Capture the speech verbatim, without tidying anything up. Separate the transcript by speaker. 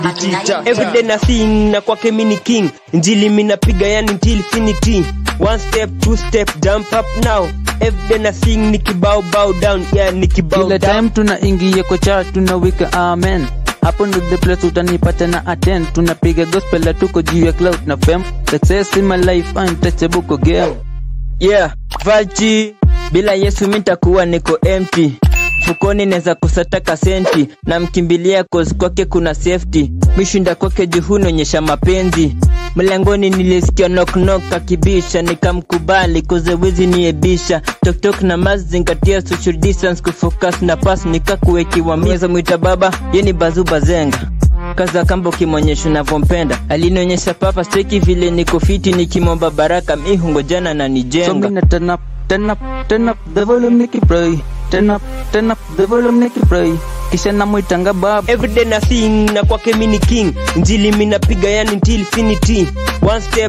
Speaker 1: Everyday na sing na kwake mini king. Njili mina piga yani until infinity. One step, two step, jump up now. Everyday na sing nikibao bow down. Yeah, nikibao down.
Speaker 2: Kila time tunaingia kwa chart tunawika amen. Hapo ndo the place utanipata na attend. Tunapiga gospel la tuko juu ya cloud na fame. Success in my life untouchable ko game.
Speaker 1: Yeah, Valchi. Bila Yesu mitakuwa niko empty. Fukoni neza kusataka senti. Na mkimbilia cause kwake kuna safety. Mishinda kwake juhuni onyesha mapenzi. Mlangoni nilisikia knock knock akibisha. Nikamkubali cause wezi niebisha. Tok tok na mazi zingatia social distance. Kufocus na pass nikakuwekiwa mweza mwita baba. Yeni bazu bazenga. Kaza kambo kimonyesho na vompenda. Alinionyesha papa steki vile niko fiti. Nikimomba baraka mihungo jana na nijenga.
Speaker 2: So mina turn up, turn up, turn up the volume nikipray. Turn up, turn up the volume nikipray. Kisha na mwitanga baba.
Speaker 1: Everyday na sing na kwake mini king. Njili mina piga yani until infinity. One step,